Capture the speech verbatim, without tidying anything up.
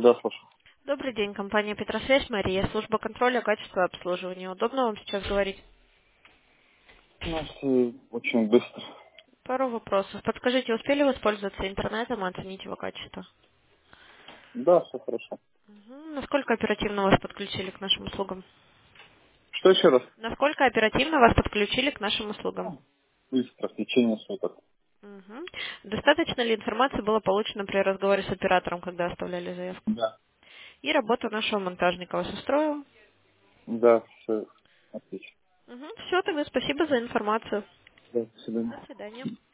Да, слушаю. Добрый день, компания Петросвязь, Мария, служба контроля качества обслуживания. Удобно вам сейчас говорить? У нас э, очень быстро. Пару вопросов. Подскажите, успели воспользоваться интернетом и оценить его качество? Да, все хорошо. Мгм. Насколько оперативно вас подключили к нашим услугам? Что еще раз? Насколько оперативно вас подключили к нашим услугам? Быстро, в течение суток. Мгм. Достаточно ли информации было получено при разговоре с оператором, когда оставляли заявку? Да. И работа нашего монтажника вас устроила? Да, все отлично. Все, тогда спасибо за информацию. Да, до свидания. До свидания.